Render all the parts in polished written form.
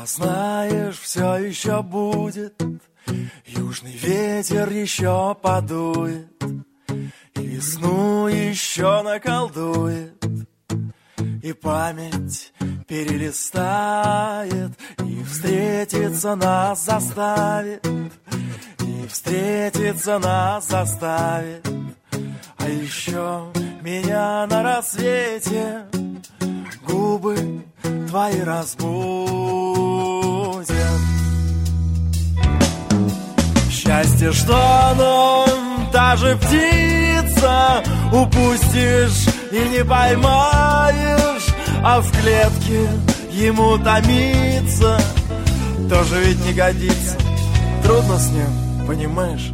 знаешь, все еще будет, южный ветер еще подует, и весну еще наколдует, и память перелистает, и встретиться нас заставит, и встретиться нас заставит. А еще меня на рассвете губы твои разбудят. Счастье, что оно даже птица, упустишь и не поймаешь, а в клетке ему томиться тоже ведь не годится. Трудно с ним, понимаешь?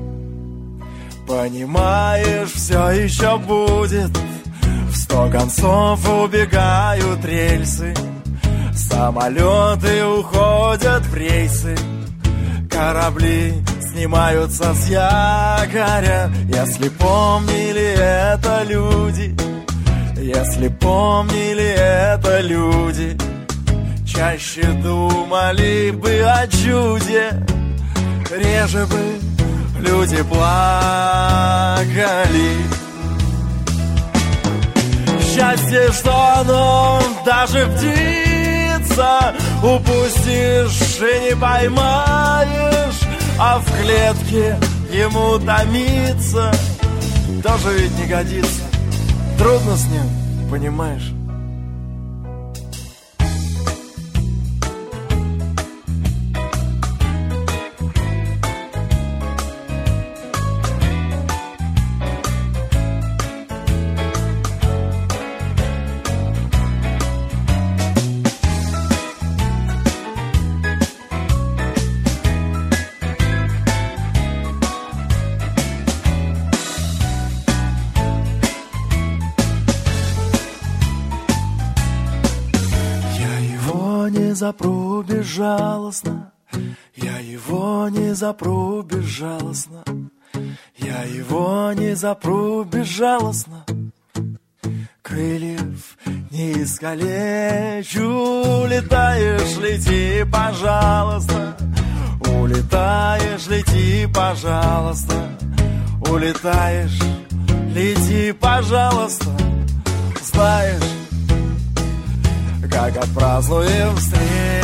Понимаешь, все еще будет. В 100 концов убегают рельсы, самолеты уходят в рейсы, корабли снимаются с якоря. Если помнили это люди, если помнили это люди, чаще думали бы о чуде, реже бы люди плакали. Счастье, что оно даже птица, упустишь и не поймаешь, а в клетке ему томиться тоже ведь не годится. Трудно с ним, понимаешь? Запру безжалостно, я его не запру безжалостно, я его не запру безжалостно. Крыльев не искалечу, улетаешь, лети, пожалуйста, улетаешь, лети, пожалуйста, улетаешь, лети, пожалуйста. Знаешь, как отпразднуем встречу,